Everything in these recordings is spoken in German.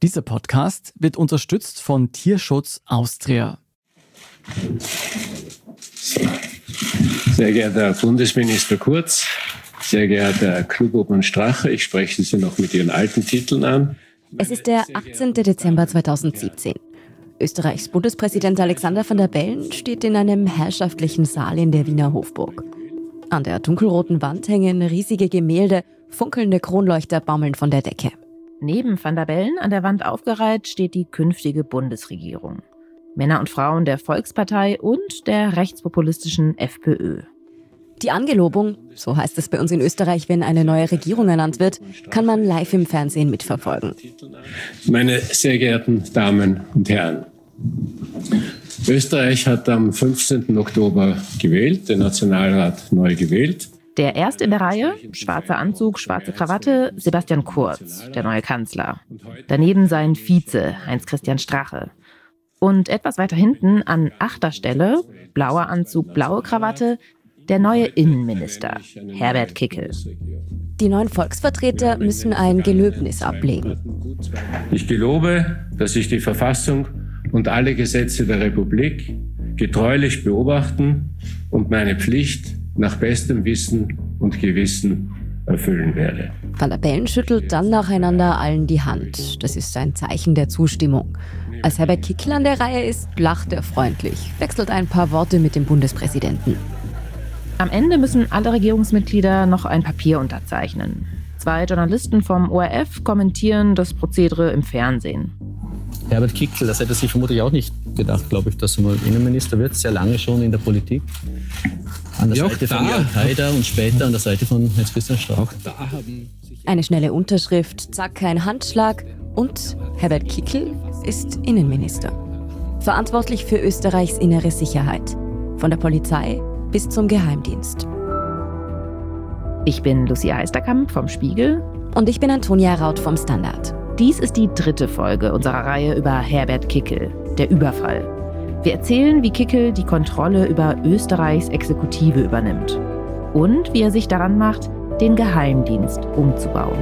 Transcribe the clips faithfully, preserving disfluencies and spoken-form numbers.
Dieser Podcast wird unterstützt von Tierschutz Austria. Sehr geehrter Herr Bundesminister Kurz, sehr geehrter Herr Knubobmann-Strache, ich spreche Sie noch mit Ihren alten Titeln an. Es ist der achtzehnten Dezember zweitausendsiebzehn. Österreichs Bundespräsident Alexander Van der Bellen steht in einem herrschaftlichen Saal in der Wiener Hofburg. An der dunkelroten Wand hängen riesige Gemälde, funkelnde Kronleuchter baumeln von der Decke. Neben Van der Bellen an der Wand aufgereiht steht die künftige Bundesregierung. Männer und Frauen der Volkspartei und der rechtspopulistischen FPÖ. Die Angelobung, so heißt es bei uns in Österreich, wenn eine neue Regierung ernannt wird, kann man live im Fernsehen mitverfolgen. Meine sehr geehrten Damen und Herren, Österreich hat am fünfzehnten Oktober gewählt, den Nationalrat neu gewählt. Der erste in der Reihe, schwarzer Anzug, schwarze Krawatte, Sebastian Kurz, der neue Kanzler. Daneben sein Vize, Heinz-Christian Strache. Und etwas weiter hinten an achter Stelle, blauer Anzug, blaue Krawatte, der neue Innenminister, Herbert Kickl. Die neuen Volksvertreter müssen ein Gelöbnis ablegen. Ich gelobe, dass ich die Verfassung und alle Gesetze der Republik getreulich beobachten und meine Pflicht nach bestem Wissen und Gewissen erfüllen werde. Van der Bellen schüttelt dann nacheinander allen die Hand. Das ist ein Zeichen der Zustimmung. Als Herbert Kickl an der Reihe ist, lacht er freundlich, wechselt ein paar Worte mit dem Bundespräsidenten. Am Ende müssen alle Regierungsmitglieder noch ein Papier unterzeichnen. Zwei Journalisten vom O R F kommentieren das Prozedere im Fernsehen. Herbert Kickl, das hätte sich vermutlich auch nicht gedacht, glaube ich, dass er mal Innenminister wird, sehr lange schon in der Politik. An der ja, Seite von Jörg Haider und später an der Seite von Heinz-Christian Strache. Eine schnelle Unterschrift, zack, kein Handschlag und Herbert Kickl ist Innenminister. Verantwortlich für Österreichs innere Sicherheit. Von der Polizei bis zum Geheimdienst. Ich bin Lucia Heisterkamp vom Spiegel. Und ich bin Antonia Raut vom Standard. Dies ist die dritte Folge unserer Reihe über Herbert Kickl, der Überfall. Wir erzählen, wie Kickl die Kontrolle über Österreichs Exekutive übernimmt und wie er sich daran macht, den Geheimdienst umzubauen.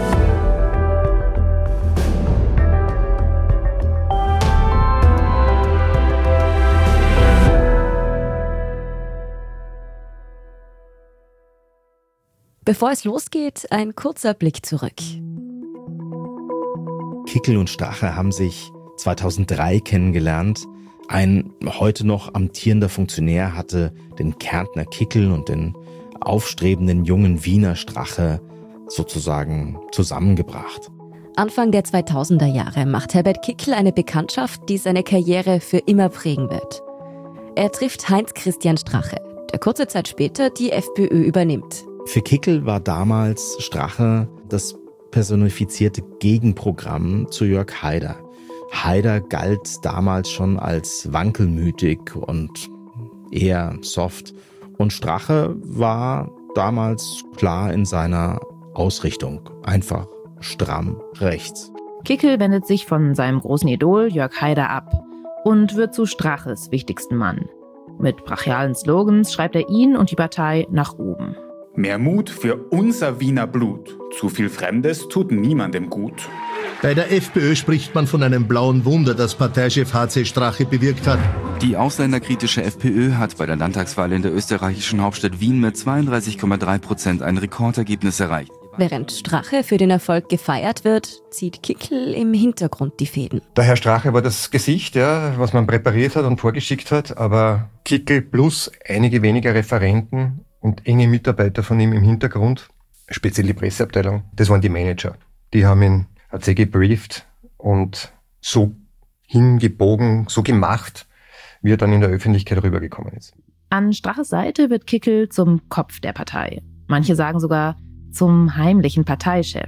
Bevor es losgeht, ein kurzer Blick zurück. Kickl und Strache haben sich zweitausenddrei kennengelernt. Ein heute noch amtierender Funktionär hatte den Kärntner Kickl und den aufstrebenden jungen Wiener Strache sozusagen zusammengebracht. Anfang der zweitausender Jahre macht Herbert Kickl eine Bekanntschaft, die seine Karriere für immer prägen wird. Er trifft Heinz-Christian Strache, der kurze Zeit später die FPÖ übernimmt. Für Kickl war damals Strache das personifizierte Gegenprogramm zu Jörg Haider. Haider galt damals schon als wankelmütig und eher soft. Und Strache war damals klar in seiner Ausrichtung, einfach stramm rechts. Kickl wendet sich von seinem großen Idol Jörg Haider ab und wird zu Straches wichtigsten Mann. Mit brachialen Slogans schreibt er ihn und die Partei nach oben. Mehr Mut für unser Wiener Blut. Zu viel Fremdes tut niemandem gut. Bei der FPÖ spricht man von einem blauen Wunder, das Parteichef H C Strache bewirkt hat. Die ausländerkritische FPÖ hat bei der Landtagswahl in der österreichischen Hauptstadt Wien mit zweiunddreißig Komma drei Prozent ein Rekordergebnis erreicht. Während Strache für den Erfolg gefeiert wird, zieht Kickl im Hintergrund die Fäden. Der Herr Strache war das Gesicht, ja, was man präpariert hat und vorgeschickt hat, aber Kickl plus einige weniger Referenten und enge Mitarbeiter von ihm im Hintergrund, speziell die Presseabteilung, das waren die Manager. Die haben ihn hat sie gebrieft und so hingebogen, so gemacht, wie er dann in der Öffentlichkeit rübergekommen ist. An Straches Seite wird Kickl zum Kopf der Partei. Manche sagen sogar zum heimlichen Parteichef.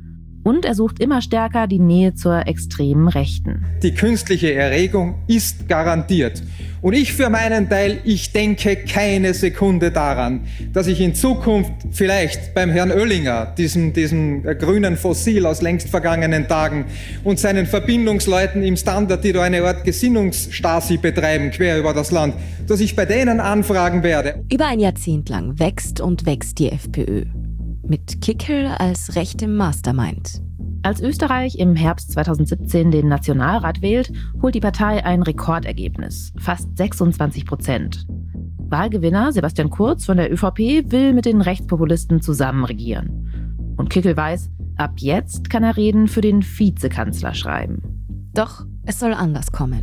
Und er sucht immer stärker die Nähe zur extremen Rechten. Die künstliche Erregung ist garantiert. Und ich für meinen Teil, ich denke keine Sekunde daran, dass ich in Zukunft vielleicht beim Herrn Oellinger, diesem, diesem grünen Fossil aus längst vergangenen Tagen, und seinen Verbindungsleuten im Standard, die da eine Art Gesinnungsstasi betreiben, quer über das Land, dass ich bei denen anfragen werde. Über ein Jahrzehnt lang wächst und wächst die FPÖ. Mit Kickl als rechtem Mastermind. Als Österreich im Herbst zweitausendsiebzehn den Nationalrat wählt, holt die Partei ein Rekordergebnis, fast sechsundzwanzig Prozent. Wahlgewinner Sebastian Kurz von der ÖVP will mit den Rechtspopulisten zusammen regieren. Und Kickl weiß, ab jetzt kann er Reden für den Vizekanzler schreiben. Doch es soll anders kommen.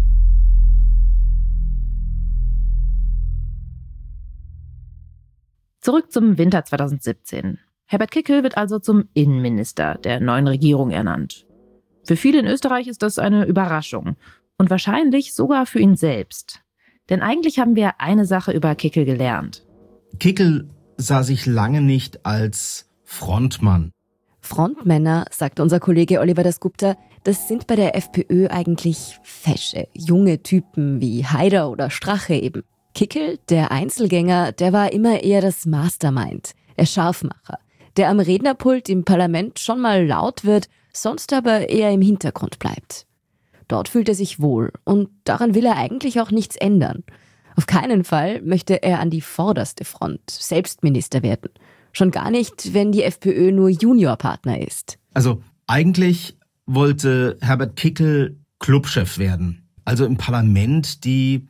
Zurück zum Winter zweitausendsiebzehn. Herbert Kickl wird also zum Innenminister der neuen Regierung ernannt. Für viele in Österreich ist das eine Überraschung und wahrscheinlich sogar für ihn selbst. Denn eigentlich haben wir eine Sache über Kickl gelernt. Kickl sah sich lange nicht als Frontmann. Frontmänner, sagt unser Kollege Oliver Dasgupta, das sind bei der FPÖ eigentlich fesche, junge Typen wie Haider oder Strache eben. Kickl, der Einzelgänger, der war immer eher das Mastermind, der Scharfmacher, der am Rednerpult im Parlament schon mal laut wird, sonst aber eher im Hintergrund bleibt. Dort fühlt er sich wohl und daran will er eigentlich auch nichts ändern. Auf keinen Fall möchte er an die vorderste Front selbst Minister werden. Schon gar nicht, wenn die FPÖ nur Juniorpartner ist. Also eigentlich wollte Herbert Kickl Clubchef werden. Also im Parlament die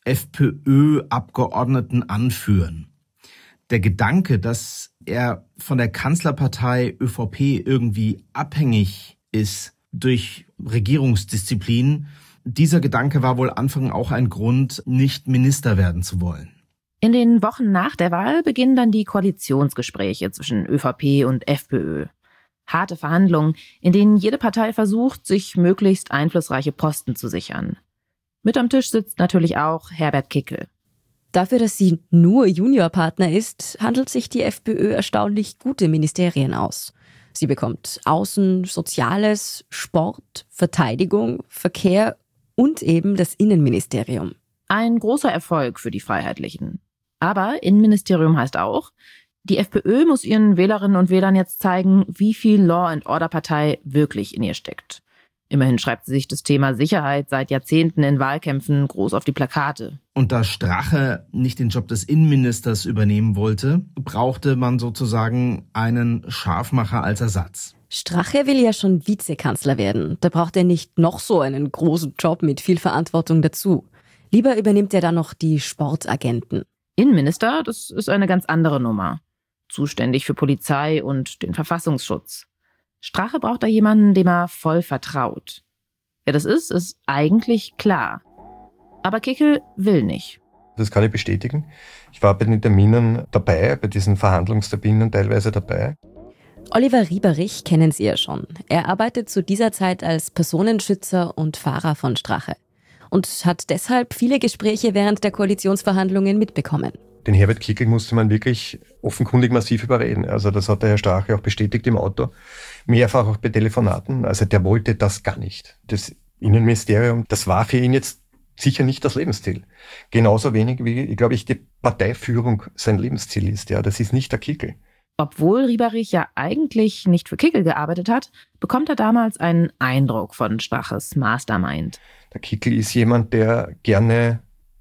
FPÖ-Abgeordneten anführen. Der Gedanke, dass er von der Kanzlerpartei ÖVP irgendwie abhängig ist durch Regierungsdisziplin, dieser Gedanke war wohl Anfang auch ein Grund, nicht Minister werden zu wollen. In den Wochen nach der Wahl beginnen dann die Koalitionsgespräche zwischen ÖVP und FPÖ. Harte Verhandlungen, in denen jede Partei versucht, sich möglichst einflussreiche Posten zu sichern. Mit am Tisch sitzt natürlich auch Herbert Kickl. Dafür, dass sie nur Juniorpartner ist, handelt sich die FPÖ erstaunlich gute Ministerien aus. Sie bekommt Außen-, Soziales, Sport, Verteidigung, Verkehr und eben das Innenministerium. Ein großer Erfolg für die Freiheitlichen. Aber Innenministerium heißt auch, die FPÖ muss ihren Wählerinnen und Wählern jetzt zeigen, wie viel Law-and-Order-Partei wirklich in ihr steckt. Immerhin schreibt sie sich das Thema Sicherheit seit Jahrzehnten in Wahlkämpfen groß auf die Plakate. Und da Strache nicht den Job des Innenministers übernehmen wollte, brauchte man sozusagen einen Scharfmacher als Ersatz. Strache will ja schon Vizekanzler werden. Da braucht er nicht noch so einen großen Job mit viel Verantwortung dazu. Lieber übernimmt er dann noch die Sportagenten. Innenminister, das ist eine ganz andere Nummer. Zuständig für Polizei und den Verfassungsschutz. Strache braucht da jemanden, dem er voll vertraut. Wer das ist, ist eigentlich klar. Aber Kickl will nicht. Das kann ich bestätigen. Ich war bei den Terminen dabei, bei diesen Verhandlungsterminen teilweise dabei. Oliver Rieberich kennen Sie ja schon. Er arbeitet zu dieser Zeit als Personenschützer und Fahrer von Strache. Und hat deshalb viele Gespräche während der Koalitionsverhandlungen mitbekommen. Den Herbert Kickl musste man wirklich offenkundig massiv überreden. Also das hat der Herr Strache auch bestätigt im Auto. Mehrfach auch bei Telefonaten. Also der wollte das gar nicht. Das Innenministerium, das war für ihn jetzt sicher nicht das Lebensziel. Genauso wenig wie, glaube ich, die Parteiführung sein Lebensziel ist. Ja, das ist nicht der Kickl. Obwohl Rieberich ja eigentlich nicht für Kickl gearbeitet hat, bekommt er damals einen Eindruck von Straches Mastermind. Der Kickl ist jemand, der gerne,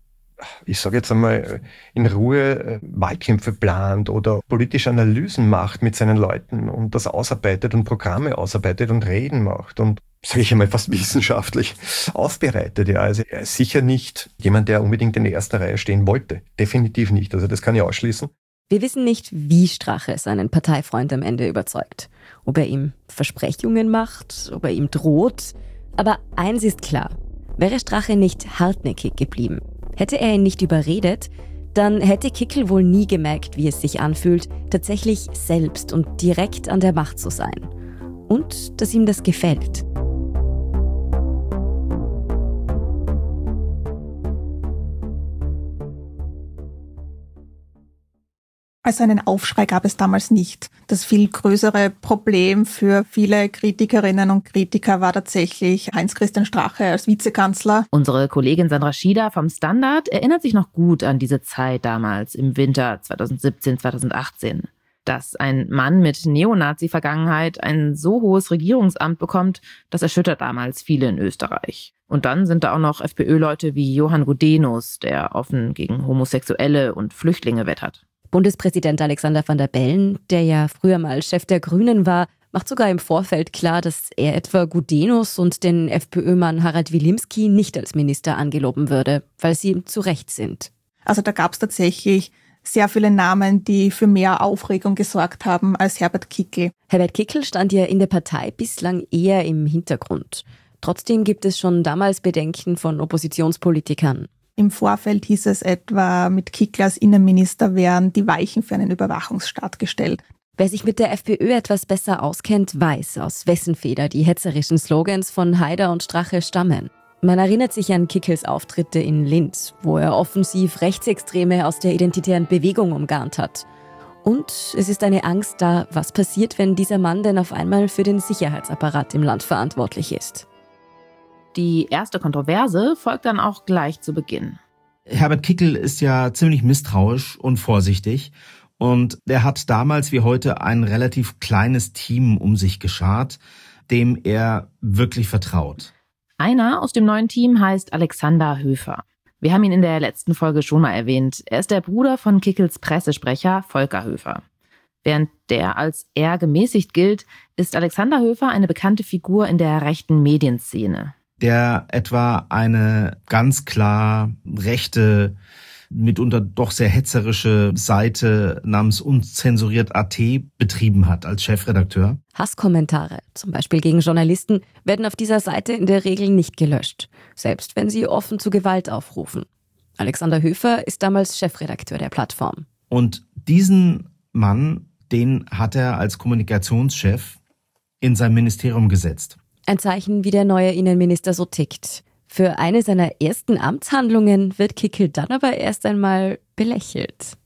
ich sage jetzt einmal, in Ruhe Wahlkämpfe plant oder politische Analysen macht mit seinen Leuten und das ausarbeitet und Programme ausarbeitet und Reden macht und, sage ich einmal, fast wissenschaftlich aufbereitet. Ja, also er ist sicher nicht jemand, der unbedingt in der ersten Reihe stehen wollte. Definitiv nicht. Also das kann ich ausschließen. Wir wissen nicht, wie Strache seinen Parteifreund am Ende überzeugt. Ob er ihm Versprechungen macht, ob er ihm droht. Aber eins ist klar, wäre Strache nicht hartnäckig geblieben, hätte er ihn nicht überredet, dann hätte Kickl wohl nie gemerkt, wie es sich anfühlt, tatsächlich selbst und direkt an der Macht zu sein. Und dass ihm das gefällt. Also einen Aufschrei gab es damals nicht. Das viel größere Problem für viele Kritikerinnen und Kritiker war tatsächlich Heinz-Christian Strache als Vizekanzler. Unsere Kollegin Sandra Schieder vom Standard erinnert sich noch gut an diese Zeit damals im Winter zweitausendsiebzehn, zweitausendachtzehn. Dass ein Mann mit Neonazi-Vergangenheit ein so hohes Regierungsamt bekommt, das erschüttert damals viele in Österreich. Und dann sind da auch noch FPÖ-Leute wie Johann Gudenus, der offen gegen Homosexuelle und Flüchtlinge wettert. Bundespräsident Alexander Van der Bellen, der ja früher mal Chef der Grünen war, macht sogar im Vorfeld klar, dass er etwa Gudenus und den FPÖ-Mann Harald Wilimski nicht als Minister angeloben würde, weil sie ihm zu recht sind. Also da gab es tatsächlich sehr viele Namen, die für mehr Aufregung gesorgt haben als Herbert Kickl. Herbert Kickl stand ja in der Partei bislang eher im Hintergrund. Trotzdem gibt es schon damals Bedenken von Oppositionspolitikern. Im Vorfeld hieß es etwa, mit Kickl als Innenminister wären die Weichen für einen Überwachungsstaat gestellt. Wer sich mit der FPÖ etwas besser auskennt, weiß, aus wessen Feder die hetzerischen Slogans von Haider und Strache stammen. Man erinnert sich an Kickls Auftritte in Linz, wo er offensiv Rechtsextreme aus der identitären Bewegung umgarnt hat. Und es ist eine Angst da, was passiert, wenn dieser Mann denn auf einmal für den Sicherheitsapparat im Land verantwortlich ist. Die erste Kontroverse folgt dann auch gleich zu Beginn. Herbert Kickl ist ja ziemlich misstrauisch und vorsichtig. Und er hat damals wie heute ein relativ kleines Team um sich geschart, dem er wirklich vertraut. Einer aus dem neuen Team heißt Alexander Höfer. Wir haben ihn in der letzten Folge schon mal erwähnt. Er ist der Bruder von Kickls Pressesprecher Volker Höfer. Während der als eher gemäßigt gilt, ist Alexander Höfer eine bekannte Figur in der rechten Medienszene. Der etwa eine ganz klar rechte, mitunter doch sehr hetzerische Seite namens unzensuriert punkt a t betrieben hat als Chefredakteur. Hasskommentare, zum Beispiel gegen Journalisten, werden auf dieser Seite in der Regel nicht gelöscht, selbst wenn sie offen zu Gewalt aufrufen. Alexander Höfer ist damals Chefredakteur der Plattform. Und diesen Mann, den hat er als Kommunikationschef in sein Ministerium gesetzt. Ein Zeichen, wie der neue Innenminister so tickt. Für eine seiner ersten Amtshandlungen wird Kickl dann aber erst einmal belächelt.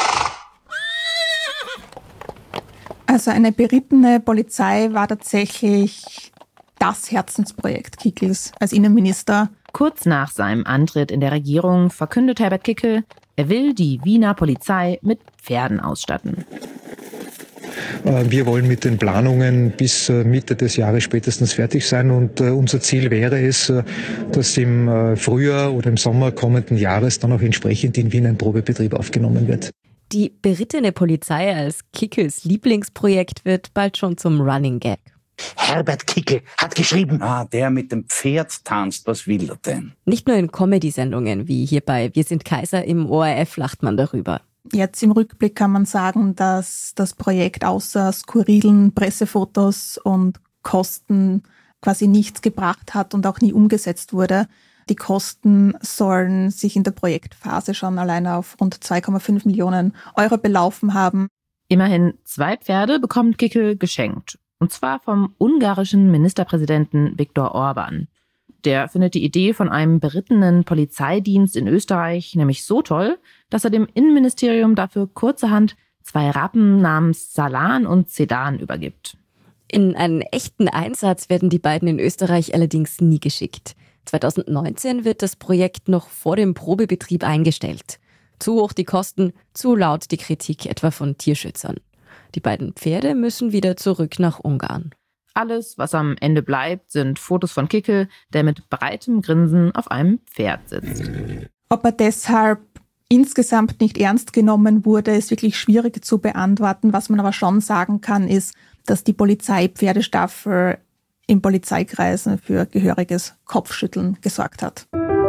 Also eine berittene Polizei war tatsächlich das Herzensprojekt Kickls als Innenminister. Kurz nach seinem Antritt in der Regierung verkündet Herbert Kickl, er will die Wiener Polizei mit Pferden ausstatten. Wir wollen mit den Planungen bis Mitte des Jahres spätestens fertig sein und unser Ziel wäre es, dass im Frühjahr oder im Sommer kommenden Jahres dann auch entsprechend in Wien ein Probebetrieb aufgenommen wird. Die berittene Polizei als Kickls Lieblingsprojekt wird bald schon zum Running Gag. Herbert Kickl hat geschrieben. Ah, der mit dem Pferd tanzt, was will er denn? Nicht nur in Comedy-Sendungen wie hier bei Wir sind Kaiser im O R F lacht man darüber. Jetzt im Rückblick kann man sagen, dass das Projekt außer skurrilen Pressefotos und Kosten quasi nichts gebracht hat und auch nie umgesetzt wurde. Die Kosten sollen sich in der Projektphase schon alleine auf rund zwei Komma fünf Millionen Euro belaufen haben. Immerhin zwei Pferde bekommt Kickl geschenkt. Und zwar vom ungarischen Ministerpräsidenten Viktor Orban. Der findet die Idee von einem berittenen Polizeidienst in Österreich nämlich so toll, dass er dem Innenministerium dafür kurzerhand zwei Rappen namens Salan und Sedan übergibt. In einen echten Einsatz werden die beiden in Österreich allerdings nie geschickt. zweitausendneunzehn wird das Projekt noch vor dem Probebetrieb eingestellt. Zu hoch die Kosten, zu laut die Kritik etwa von Tierschützern. Die beiden Pferde müssen wieder zurück nach Ungarn. Alles, was am Ende bleibt, sind Fotos von Kickl, der mit breitem Grinsen auf einem Pferd sitzt. Ob er deshalb insgesamt nicht ernst genommen wurde, ist wirklich schwierig zu beantworten. Was man aber schon sagen kann, ist, dass die Polizeipferdestaffel in Polizeikreisen für gehöriges Kopfschütteln gesorgt hat.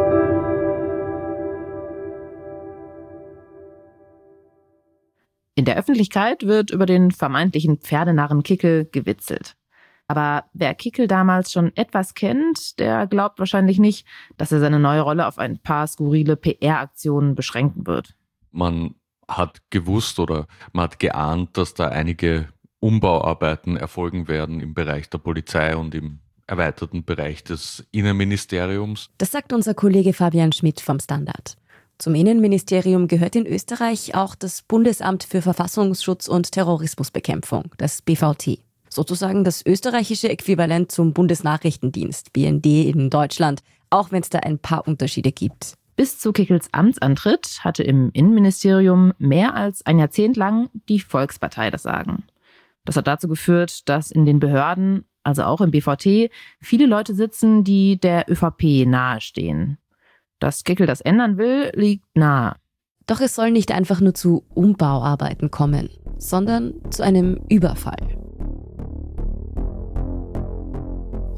In der Öffentlichkeit wird über den vermeintlichen Pferdenarren Kickl gewitzelt. Aber wer Kickl damals schon etwas kennt, der glaubt wahrscheinlich nicht, dass er seine neue Rolle auf ein paar skurrile P R-Aktionen beschränken wird. Man hat gewusst oder man hat geahnt, dass da einige Umbauarbeiten erfolgen werden im Bereich der Polizei und im erweiterten Bereich des Innenministeriums. Das sagt unser Kollege Fabian Schmidt vom Standard. Zum Innenministerium gehört in Österreich auch das Bundesamt für Verfassungsschutz und Terrorismusbekämpfung, das B V T. Sozusagen das österreichische Äquivalent zum Bundesnachrichtendienst, B N D in Deutschland, auch wenn es da ein paar Unterschiede gibt. Bis zu Kickls Amtsantritt hatte im Innenministerium mehr als ein Jahrzehnt lang die Volkspartei das Sagen. Das hat dazu geführt, dass in den Behörden, also auch im B V T, viele Leute sitzen, die der ÖVP nahestehen. Dass Kickl das ändern will, liegt nahe. Doch es soll nicht einfach nur zu Umbauarbeiten kommen, sondern zu einem Überfall.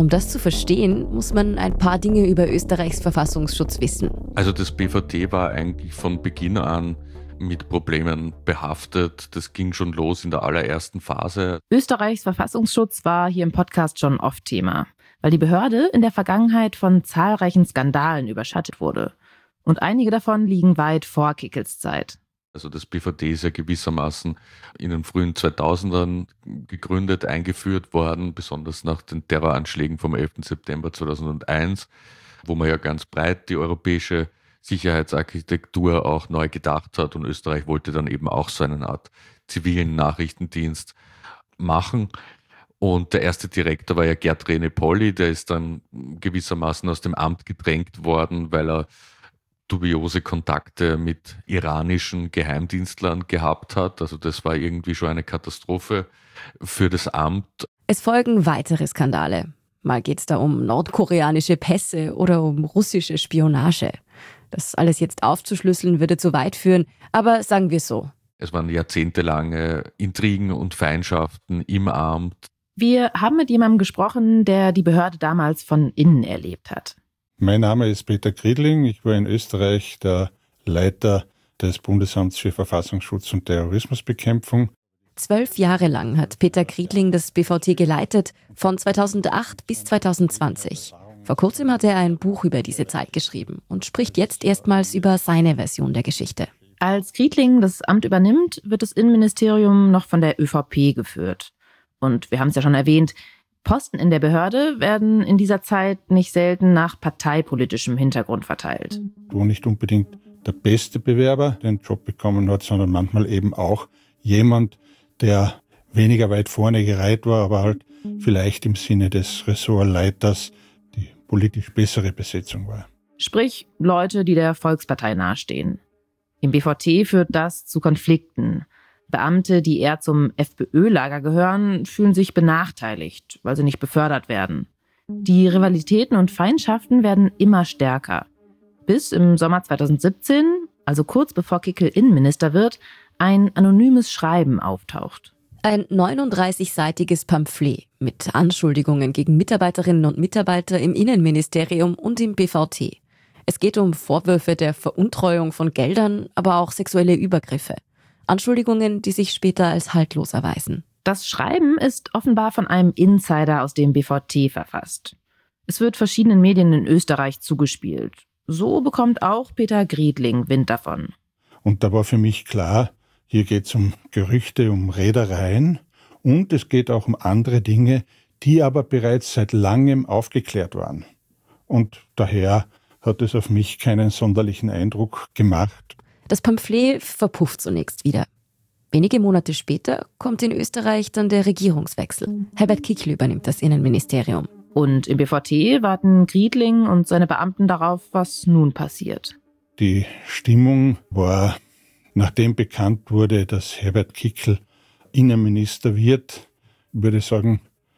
Um das zu verstehen, muss man ein paar Dinge über Österreichs Verfassungsschutz wissen. Also das B V T war eigentlich von Beginn an mit Problemen behaftet. Das ging schon los in der allerersten Phase. Österreichs Verfassungsschutz war hier im Podcast schon oft Thema, weil die Behörde in der Vergangenheit von zahlreichen Skandalen überschattet wurde. Und einige davon liegen weit vor Kickels Zeit. Also das B V T ist ja gewissermaßen in den frühen zweitausendern gegründet, eingeführt worden, besonders nach den Terroranschlägen vom elften September zweitausendeins, wo man ja ganz breit die europäische Sicherheitsarchitektur auch neu gedacht hat, und Österreich wollte dann eben auch so eine Art zivilen Nachrichtendienst machen. Und der erste Direktor war ja Gerd René-Polly, der ist dann gewissermaßen aus dem Amt gedrängt worden, weil er dubiose Kontakte mit iranischen Geheimdienstlern gehabt hat. Also das war irgendwie schon eine Katastrophe für das Amt. Es folgen weitere Skandale. Mal geht es da um nordkoreanische Pässe oder um russische Spionage. Das alles jetzt aufzuschlüsseln, würde zu weit führen, aber sagen wir so. Es waren jahrzehntelange Intrigen und Feindschaften im Amt. Wir haben mit jemandem gesprochen, der die Behörde damals von innen erlebt hat. Mein Name ist Peter Griedling. Ich war in Österreich der Leiter des Bundesamts für Verfassungsschutz und Terrorismusbekämpfung. Zwölf Jahre lang hat Peter Griedling das B V T geleitet, von zweitausendacht bis zweitausendzwanzig. Vor kurzem hat er ein Buch über diese Zeit geschrieben und spricht jetzt erstmals über seine Version der Geschichte. Als Griedling das Amt übernimmt, wird das Innenministerium noch von der ÖVP geführt. Und wir haben es ja schon erwähnt, Posten in der Behörde werden in dieser Zeit nicht selten nach parteipolitischem Hintergrund verteilt. Wo nicht unbedingt der beste Bewerber den Job bekommen hat, sondern manchmal eben auch jemand, der weniger weit vorne gereiht war, aber halt vielleicht im Sinne des Ressortleiters die politisch bessere Besetzung war. Sprich, Leute, die der Volkspartei nahestehen. Im B V T führt das zu Konflikten. Beamte, die eher zum FPÖ-Lager gehören, fühlen sich benachteiligt, weil sie nicht befördert werden. Die Rivalitäten und Feindschaften werden immer stärker. Bis im Sommer zweitausendsiebzehn, also kurz bevor Kickl Innenminister wird, ein anonymes Schreiben auftaucht. Ein neununddreißigseitiges Pamphlet mit Anschuldigungen gegen Mitarbeiterinnen und Mitarbeiter im Innenministerium und im B V T. Es geht um Vorwürfe der Veruntreuung von Geldern, aber auch sexuelle Übergriffe. Anschuldigungen, die sich später als haltlos erweisen. Das Schreiben ist offenbar von einem Insider aus dem B V T verfasst. Es wird verschiedenen Medien in Österreich zugespielt. So bekommt auch Peter Griedling Wind davon. Und da war für mich klar, hier geht es um Gerüchte, um Reedereien und es geht auch um andere Dinge, die aber bereits seit langem aufgeklärt waren. Und daher hat es auf mich keinen sonderlichen Eindruck gemacht. Das Pamphlet verpufft zunächst wieder. Wenige Monate später kommt in Österreich dann der Regierungswechsel. Herbert Kickl übernimmt das Innenministerium. Und im B V T warten Griedling und seine Beamten darauf, was nun passiert. Die Stimmung war, nachdem bekannt wurde, dass Herbert Kickl Innenminister wird, würde ich sagen,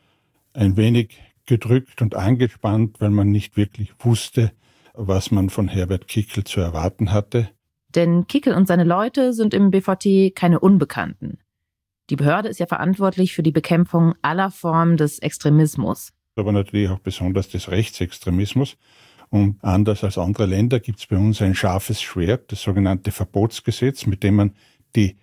ein wenig gedrückt und angespannt, weil man nicht wirklich wusste, was man von Herbert Kickl zu erwarten hatte. Denn Kickl und seine Leute sind im B V T keine Unbekannten. Die Behörde ist ja verantwortlich für die Bekämpfung aller Formen des Extremismus. Aber natürlich auch besonders des Rechtsextremismus. Und anders als andere Länder gibt es bei uns ein scharfes Schwert, das sogenannte Verbotsgesetz, mit dem man die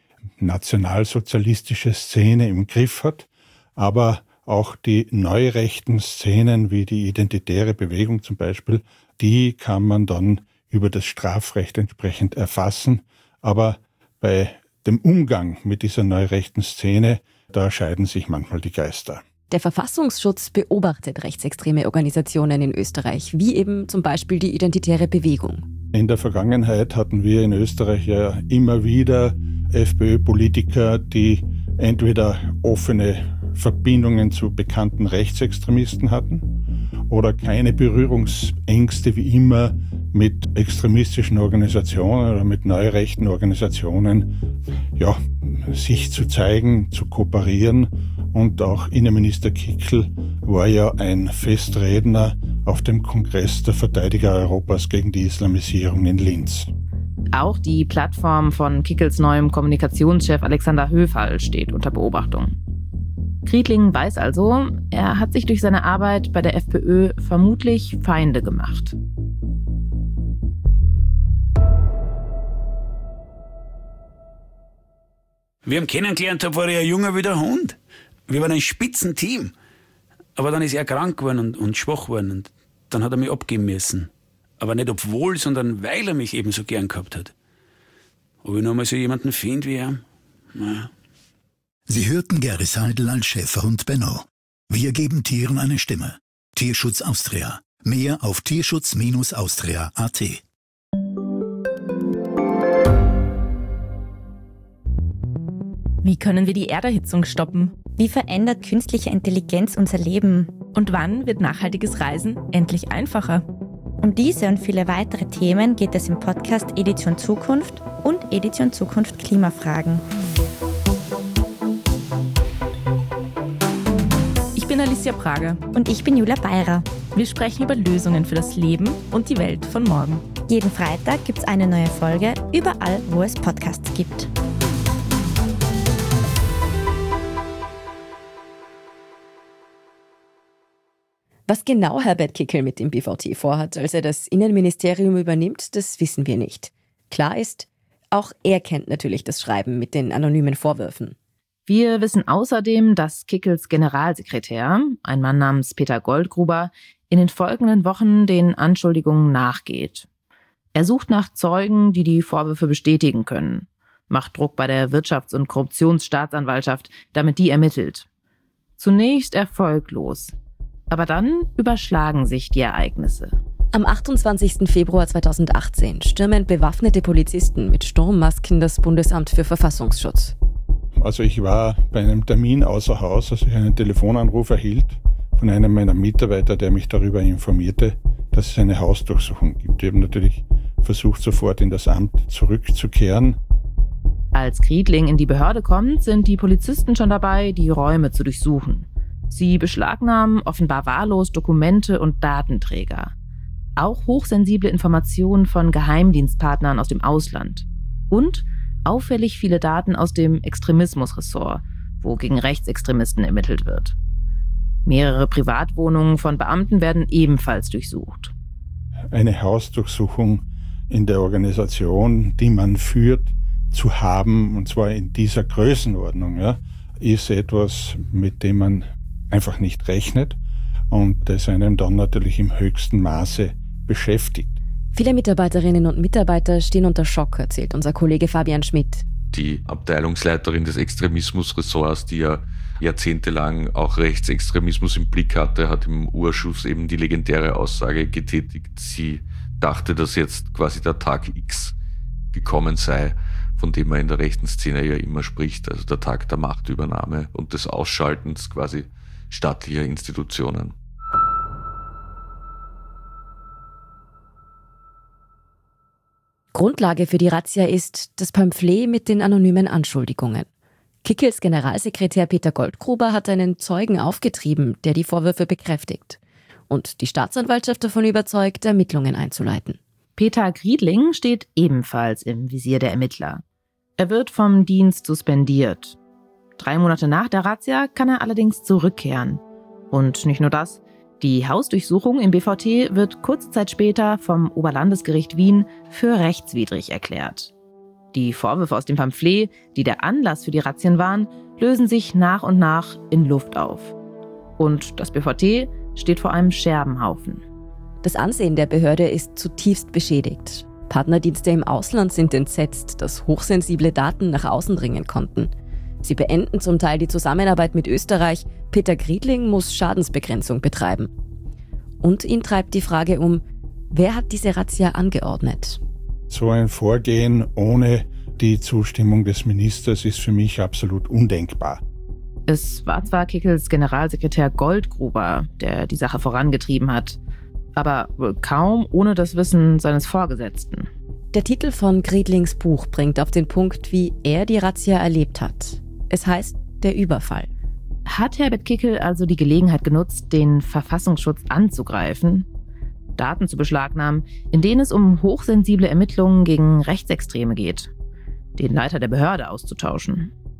nationalsozialistische Szene im Griff hat, aber auch die neurechten Szenen wie die Identitäre Bewegung zum Beispiel, die kann man dann über das Strafrecht entsprechend erfassen. Aber bei dem Umgang mit dieser neurechten Szene, da scheiden sich manchmal die Geister. Der Verfassungsschutz beobachtet rechtsextreme Organisationen in Österreich, wie eben zum Beispiel die Identitäre Bewegung. In der Vergangenheit hatten wir in Österreich ja immer wieder FPÖ-Politiker, die entweder offene Verbindungen zu bekannten Rechtsextremisten hatten oder keine Berührungsängste wie immer mit extremistischen Organisationen oder mit neurechten Organisationen, ja, sich zu zeigen, zu kooperieren. Und auch Innenminister Kickl war ja ein Festredner auf dem Kongress der Verteidiger Europas gegen die Islamisierung in Linz. Auch die Plattform von Kickls neuem Kommunikationschef Alexander Höfall steht unter Beobachtung. Griedling weiß also, er hat sich durch seine Arbeit bei der FPÖ vermutlich Feinde gemacht. Wie ich ihn kennengelernt habe, war er ein Junger wie der Hund. Wir waren ein Spitzenteam. Aber dann ist er krank geworden und, und schwach geworden. Und dann hat er mich abgeben müssen. Aber nicht obwohl, sondern weil er mich eben so gern gehabt hat. Ob ich noch mal so jemanden finde wie er? Naja. Sie hörten Gary Seidel als Schäferhund Benno. Wir geben Tieren eine Stimme. Tierschutz Austria. Mehr auf tierschutz austria punkt a t. Wie können wir die Erderhitzung stoppen? Wie verändert künstliche Intelligenz unser Leben? Und wann wird nachhaltiges Reisen endlich einfacher? Um diese und viele weitere Themen geht es im Podcast Edition Zukunft und Edition Zukunft Klimafragen. Ich bin Alicia Prager. Und ich bin Julia Beirer. Wir sprechen über Lösungen für das Leben und die Welt von morgen. Jeden Freitag gibt es eine neue Folge, überall, wo es Podcasts gibt. Was genau Herbert Kickl mit dem B V T vorhat, als er das Innenministerium übernimmt, das wissen wir nicht. Klar ist, auch er kennt natürlich das Schreiben mit den anonymen Vorwürfen. Wir wissen außerdem, dass Kickls Generalsekretär, ein Mann namens Peter Goldgruber, in den folgenden Wochen den Anschuldigungen nachgeht. Er sucht nach Zeugen, die die Vorwürfe bestätigen können, macht Druck bei der Wirtschafts- und Korruptionsstaatsanwaltschaft, damit die ermittelt. Zunächst erfolglos. Aber dann überschlagen sich die Ereignisse. Am achtundzwanzigsten Februar zweitausendachtzehn stürmen bewaffnete Polizisten mit Sturmmasken das Bundesamt für Verfassungsschutz. Also ich war bei einem Termin außer Haus, als ich einen Telefonanruf erhielt von einem meiner Mitarbeiter, der mich darüber informierte, dass es eine Hausdurchsuchung gibt. Ich habe natürlich versucht, sofort in das Amt zurückzukehren. Als Griedling in die Behörde kommt, sind die Polizisten schon dabei, die Räume zu durchsuchen. Sie beschlagnahmen offenbar wahllos Dokumente und Datenträger. Auch hochsensible Informationen von Geheimdienstpartnern aus dem Ausland. Und auffällig viele Daten aus dem Extremismusressort, wo gegen Rechtsextremisten ermittelt wird. Mehrere Privatwohnungen von Beamten werden ebenfalls durchsucht. Eine Hausdurchsuchung in der Organisation, die man führt, zu haben, und zwar in dieser Größenordnung, ja, ist etwas, mit dem man einfach nicht rechnet und das einem dann natürlich im höchsten Maße beschäftigt. Viele Mitarbeiterinnen und Mitarbeiter stehen unter Schock, erzählt unser Kollege Fabian Schmidt. Die Abteilungsleiterin des Extremismusressorts, die ja jahrzehntelang auch Rechtsextremismus im Blick hatte, hat im Urschuss eben die legendäre Aussage getätigt, sie dachte, dass jetzt quasi der Tag X gekommen sei, von dem man in der rechten Szene ja immer spricht, also der Tag der Machtübernahme und des Ausschaltens quasi staatlicher Institutionen. Grundlage für die Razzia ist das Pamphlet mit den anonymen Anschuldigungen. Kickls Generalsekretär Peter Goldgruber hat einen Zeugen aufgetrieben, der die Vorwürfe bekräftigt. Und die Staatsanwaltschaft davon überzeugt, Ermittlungen einzuleiten. Peter Griedling steht ebenfalls im Visier der Ermittler. Er wird vom Dienst suspendiert. Drei Monate nach der Razzia kann er allerdings zurückkehren. Und nicht nur das, die Hausdurchsuchung im B V T wird kurze Zeit später vom Oberlandesgericht Wien für rechtswidrig erklärt. Die Vorwürfe aus dem Pamphlet, die der Anlass für die Razzien waren, lösen sich nach und nach in Luft auf. Und das B V T steht vor einem Scherbenhaufen. Das Ansehen der Behörde ist zutiefst beschädigt. Partnerdienste im Ausland sind entsetzt, dass hochsensible Daten nach außen dringen konnten. Sie beenden zum Teil die Zusammenarbeit mit Österreich. Peter Griedling muss Schadensbegrenzung betreiben. Und ihn treibt die Frage um, wer hat diese Razzia angeordnet? So ein Vorgehen ohne die Zustimmung des Ministers ist für mich absolut undenkbar. Es war zwar Kickls Generalsekretär Goldgruber, der die Sache vorangetrieben hat, aber wohl kaum ohne das Wissen seines Vorgesetzten. Der Titel von Griedlings Buch bringt auf den Punkt, wie er die Razzia erlebt hat. Es heißt Der Überfall. Hat Herbert Kickl also die Gelegenheit genutzt, den Verfassungsschutz anzugreifen, Daten zu beschlagnahmen, in denen es um hochsensible Ermittlungen gegen Rechtsextreme geht, den Leiter der Behörde auszutauschen?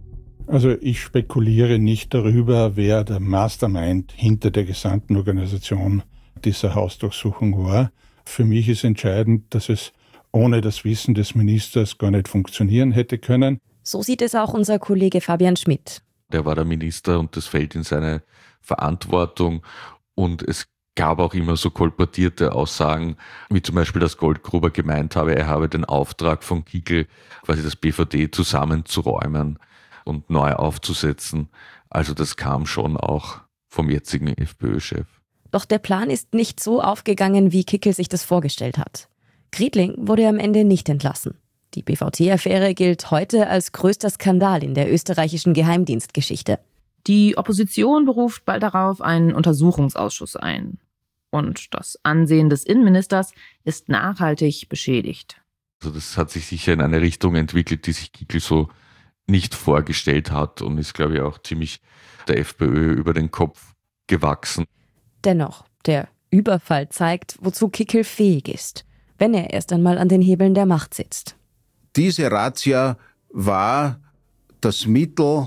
Also ich spekuliere nicht darüber, wer der Mastermind hinter der gesamten Organisation dieser Hausdurchsuchung war. Für mich ist entscheidend, dass es ohne das Wissen des Ministers gar nicht funktionieren hätte können. So sieht es auch unser Kollege Fabian Schmidt. Der war der Minister und das fällt in seine Verantwortung. Und es gab auch immer so kolportierte Aussagen, wie zum Beispiel, dass Goldgruber gemeint habe, er habe den Auftrag von Kickl, quasi das B V D zusammenzuräumen und neu aufzusetzen. Also das kam schon auch vom jetzigen FPÖ-Chef. Doch der Plan ist nicht so aufgegangen, wie Kickl sich das vorgestellt hat. Griedling wurde am Ende nicht entlassen. Die B V T-Affäre gilt heute als größter Skandal in der österreichischen Geheimdienstgeschichte. Die Opposition beruft bald darauf einen Untersuchungsausschuss ein. Und das Ansehen des Innenministers ist nachhaltig beschädigt. Also das hat sich sicher in eine Richtung entwickelt, die sich Kickl so nicht vorgestellt hat und ist, glaube ich, auch ziemlich der FPÖ über den Kopf gewachsen. Dennoch, der Überfall zeigt, wozu Kickl fähig ist, wenn er erst einmal an den Hebeln der Macht sitzt. Diese Razzia war das Mittel,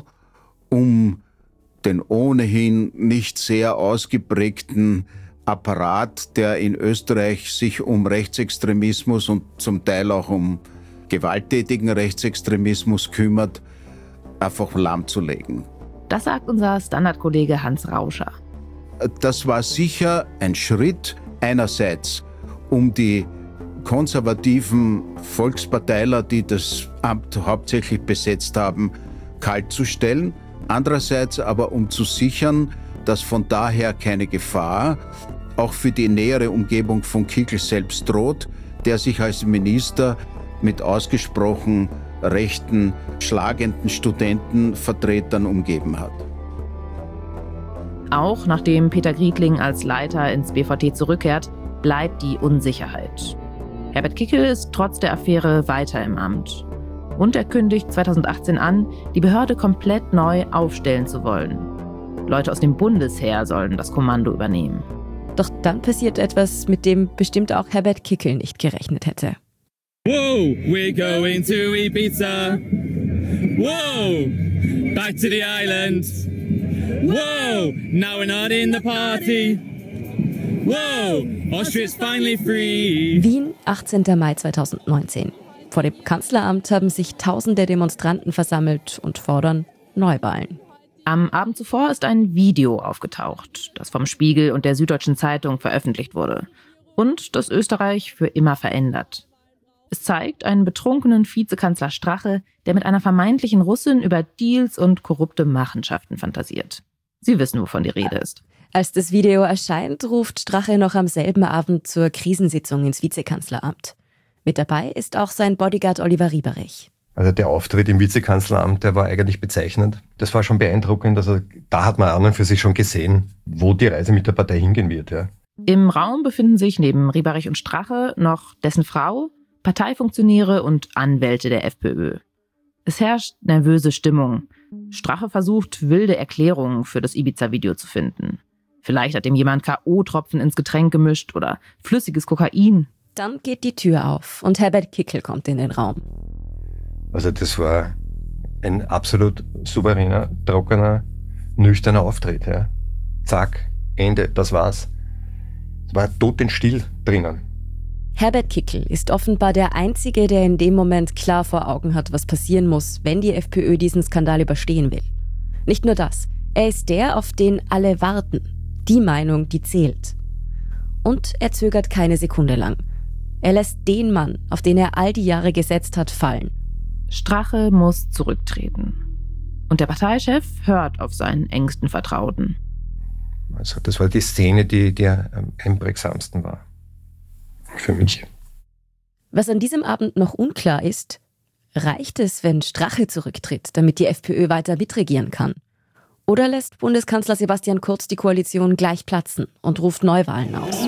um den ohnehin nicht sehr ausgeprägten Apparat, der in Österreich sich um Rechtsextremismus und zum Teil auch um gewalttätigen Rechtsextremismus kümmert, einfach lahmzulegen. Das sagt unser Standardkollege Hans Rauscher. Das war sicher ein Schritt einerseits, um die konservativen Volksparteiler, die das Amt hauptsächlich besetzt haben, kalt zu stellen. Andererseits aber, um zu sichern, dass von daher keine Gefahr auch für die nähere Umgebung von Kickl selbst droht, der sich als Minister mit ausgesprochen rechten, schlagenden Studentenvertretern umgeben hat. Auch nachdem Peter Griedling als Leiter ins B V T zurückkehrt, bleibt die Unsicherheit. Herbert Kickl ist trotz der Affäre weiter im Amt. Und er kündigt zweitausendachtzehn an, die Behörde komplett neu aufstellen zu wollen. Leute aus dem Bundesheer sollen das Kommando übernehmen. Doch dann passiert etwas, mit dem bestimmt auch Herbert Kickl nicht gerechnet hätte. Whoa, we're going to Ibiza. Whoa, back to the island. Whoa, now we're not in the party. Whoa, Austria's finally free. Wien, achtzehnter Mai zweitausendneunzehn. Vor dem Kanzleramt haben sich tausende Demonstranten versammelt und fordern Neuwahlen. Am Abend zuvor ist ein Video aufgetaucht, das vom Spiegel und der Süddeutschen Zeitung veröffentlicht wurde und das Österreich für immer verändert. Es zeigt einen betrunkenen Vizekanzler Strache, der mit einer vermeintlichen Russin über Deals und korrupte Machenschaften fantasiert. Sie wissen, wovon die Rede ist. Als das Video erscheint, ruft Strache noch am selben Abend zur Krisensitzung ins Vizekanzleramt. Mit dabei ist auch sein Bodyguard Oliver Rieberich. Also der Auftritt im Vizekanzleramt, der war eigentlich bezeichnend. Das war schon beeindruckend. Also da hat man an und für sich schon gesehen, wo die Reise mit der Partei hingehen wird. Ja. Im Raum befinden sich neben Rieberich und Strache noch dessen Frau, Parteifunktionäre und Anwälte der FPÖ. Es herrscht nervöse Stimmung. Strache versucht, wilde Erklärungen für das Ibiza-Video zu finden. Vielleicht hat ihm jemand K O-Tropfen ins Getränk gemischt oder flüssiges Kokain. Dann geht die Tür auf und Herbert Kickl kommt in den Raum. Also das war ein absolut souveräner, trockener, nüchterner Auftritt. Ja. Zack, Ende, das war's. Es war totenstill drinnen. Herbert Kickl ist offenbar der Einzige, der in dem Moment klar vor Augen hat, was passieren muss, wenn die FPÖ diesen Skandal überstehen will. Nicht nur das, er ist der, auf den alle warten. Die Meinung, die zählt. Und er zögert keine Sekunde lang. Er lässt den Mann, auf den er all die Jahre gesetzt hat, fallen. Strache muss zurücktreten. Und der Parteichef hört auf seinen engsten Vertrauten. Also das war die Szene, die, die am einprägsamsten war. Für mich. Was an diesem Abend noch unklar ist, reicht es, wenn Strache zurücktritt, damit die FPÖ weiter mitregieren kann? Oder lässt Bundeskanzler Sebastian Kurz die Koalition gleich platzen und ruft Neuwahlen aus?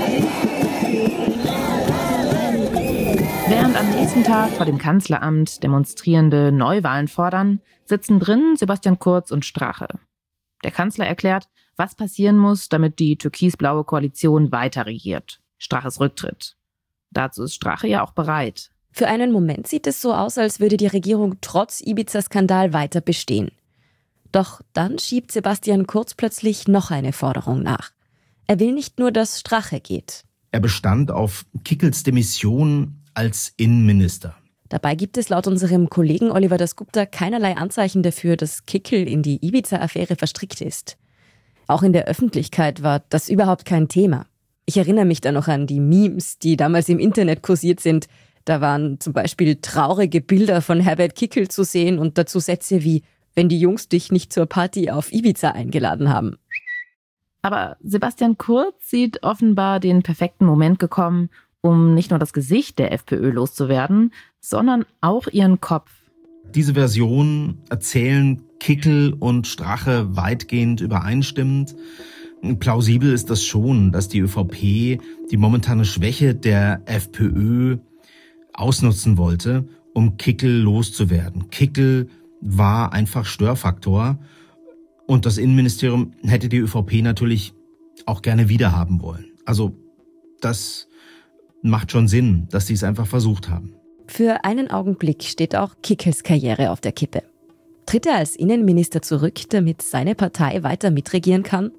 Während am nächsten Tag vor dem Kanzleramt Demonstrierende Neuwahlen fordern, sitzen drin Sebastian Kurz und Strache. Der Kanzler erklärt, was passieren muss, damit die türkis-blaue Koalition weiter regiert. Straches Rücktritt. Dazu ist Strache ja auch bereit. Für einen Moment sieht es so aus, als würde die Regierung trotz Ibiza-Skandal weiter bestehen. Doch dann schiebt Sebastian Kurz plötzlich noch eine Forderung nach. Er will nicht nur, dass Strache geht. Er bestand auf Kickels Demission als Innenminister. Dabei gibt es laut unserem Kollegen Oliver Dasgupta keinerlei Anzeichen dafür, dass Kickel in die Ibiza-Affäre verstrickt ist. Auch in der Öffentlichkeit war das überhaupt kein Thema. Ich erinnere mich da noch an die Memes, die damals im Internet kursiert sind. Da waren zum Beispiel traurige Bilder von Herbert Kickel zu sehen und dazu Sätze wie „Wenn die Jungs dich nicht zur Party auf Ibiza eingeladen haben“. Aber Sebastian Kurz sieht offenbar den perfekten Moment gekommen, um nicht nur das Gesicht der FPÖ loszuwerden, sondern auch ihren Kopf. Diese Version erzählen Kickel und Strache weitgehend übereinstimmend. Plausibel ist das schon, dass die ÖVP die momentane Schwäche der FPÖ ausnutzen wollte, um Kickel loszuwerden. Kickel war einfach Störfaktor und das Innenministerium hätte die ÖVP natürlich auch gerne wiederhaben wollen. Also das macht schon Sinn, dass sie es einfach versucht haben. Für einen Augenblick steht auch Kickels Karriere auf der Kippe. Tritt er als Innenminister zurück, damit seine Partei weiter mitregieren kann?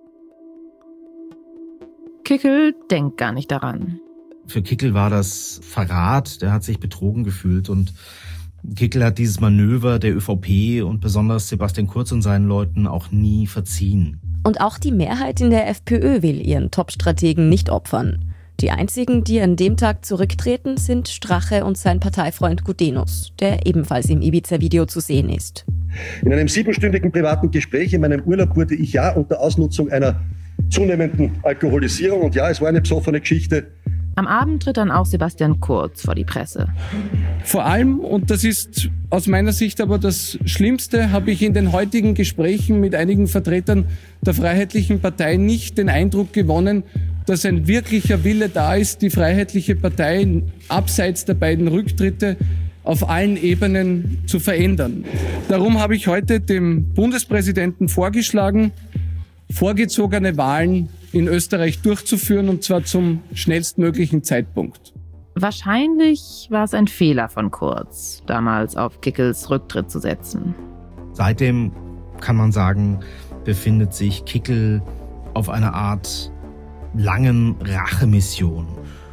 Kickel denkt gar nicht daran. Für Kickel war das Verrat, der hat sich betrogen gefühlt und Kickel hat dieses Manöver der ÖVP und besonders Sebastian Kurz und seinen Leuten auch nie verziehen. Und auch die Mehrheit in der FPÖ will ihren Top-Strategen nicht opfern. Die einzigen, die an dem Tag zurücktreten, sind Strache und sein Parteifreund Gudenus, der ebenfalls im Ibiza-Video zu sehen ist. In einem siebenstündigen privaten Gespräch in meinem Urlaub wurde ich ja unter Ausnutzung einer zunehmenden Alkoholisierung und ja, es war eine besoffene Geschichte. Am Abend tritt dann auch Sebastian Kurz vor die Presse. Vor allem, und das ist aus meiner Sicht aber das Schlimmste, habe ich in den heutigen Gesprächen mit einigen Vertretern der Freiheitlichen Partei nicht den Eindruck gewonnen, dass ein wirklicher Wille da ist, die Freiheitliche Partei abseits der beiden Rücktritte auf allen Ebenen zu verändern. Darum habe ich heute dem Bundespräsidenten vorgeschlagen, vorgezogene Wahlen in Österreich durchzuführen, und zwar zum schnellstmöglichen Zeitpunkt. Wahrscheinlich war es ein Fehler von Kurz, damals auf Kickels Rücktritt zu setzen. Seitdem, kann man sagen, befindet sich Kickel auf einer Art langen Rachemission.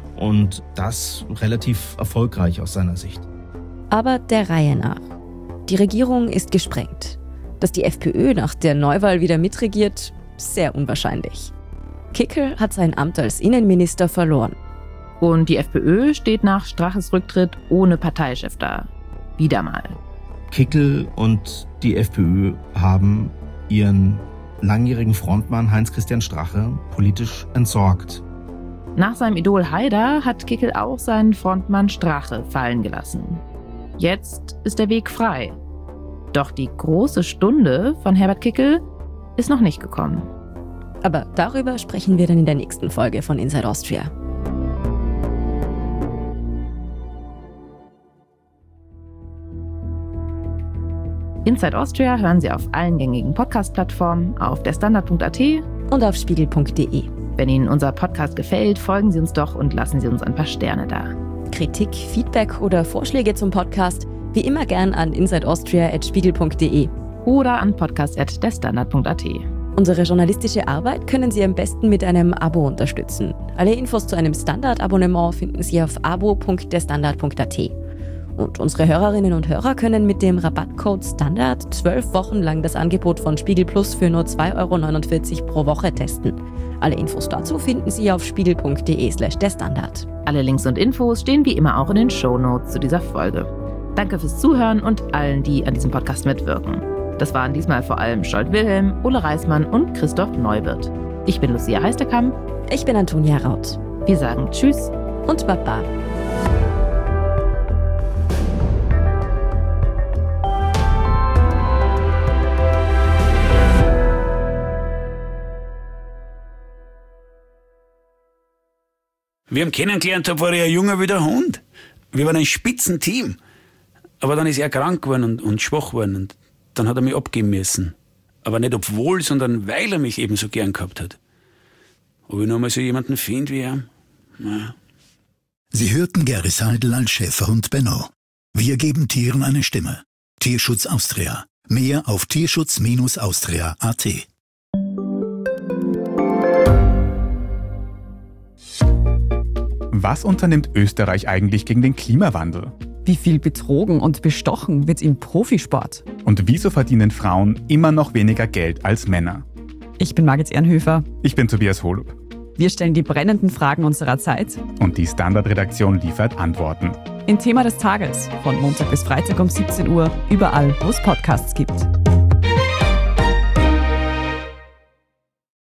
Und das relativ erfolgreich aus seiner Sicht. Aber der Reihe nach. Die Regierung ist gesprengt. Dass die FPÖ nach der Neuwahl wieder mitregiert, sehr unwahrscheinlich. Kickel hat sein Amt als Innenminister verloren. Und die FPÖ steht nach Straches Rücktritt ohne Parteichef da. Wieder mal. Kickel und die FPÖ haben ihren langjährigen Frontmann Heinz-Christian Strache politisch entsorgt. Nach seinem Idol Haider hat Kickel auch seinen Frontmann Strache fallen gelassen. Jetzt ist der Weg frei. Doch die große Stunde von Herbert Kickel ist noch nicht gekommen. Aber darüber sprechen wir dann in der nächsten Folge von Inside Austria. Inside Austria hören Sie auf allen gängigen Podcast-Plattformen, auf derstandard punkt a t und auf spiegel punkt d e. Wenn Ihnen unser Podcast gefällt, folgen Sie uns doch und lassen Sie uns ein paar Sterne da. Kritik, Feedback oder Vorschläge zum Podcast wie immer gern an insideaustria at spiegel punkt d e oder an podcast at derstandard punkt a t. Unsere journalistische Arbeit können Sie am besten mit einem Abo unterstützen. Alle Infos zu einem Standard-Abonnement finden Sie auf abo punkt derstandard punkt a t. Und unsere Hörerinnen und Hörer können mit dem Rabattcode STANDARD zwölf Wochen lang das Angebot von Spiegel Plus für nur zwei Euro neunundvierzig pro Woche testen. Alle Infos dazu finden Sie auf spiegel punkt d e slash der Standard. Alle Links und Infos stehen wie immer auch in den Shownotes zu dieser Folge. Danke fürs Zuhören und allen, die an diesem Podcast mitwirken. Das waren diesmal vor allem Scholt Wilhelm, Ole Reismann und Christoph Neubert. Ich bin Lucia Heisterkamp. Ich bin Antonia Raut. Wir sagen Tschüss und Baba. Wir haben kennengelernt, da war er ein Junger wie der Hund. Wir waren ein Spitzenteam. Aber dann ist er krank geworden und, und schwach geworden. Und dann hat er mich abgeben müssen. Aber nicht obwohl, sondern weil er mich eben so gern gehabt hat. Ob ich noch mal so jemanden finde wie er? Naja. Sie hörten Gary Seidel als Schäferhund Benno. Wir geben Tieren eine Stimme. Tierschutz Austria. Mehr auf tierschutz austria punkt at. Was unternimmt Österreich eigentlich gegen den Klimawandel? Wie viel betrogen und bestochen wird im Profisport? Und wieso verdienen Frauen immer noch weniger Geld als Männer? Ich bin Margit Ehrenhöfer. Ich bin Tobias Holub. Wir stellen die brennenden Fragen unserer Zeit. Und die Standardredaktion liefert Antworten. In Thema des Tages von Montag bis Freitag um siebzehn Uhr, überall, wo es Podcasts gibt.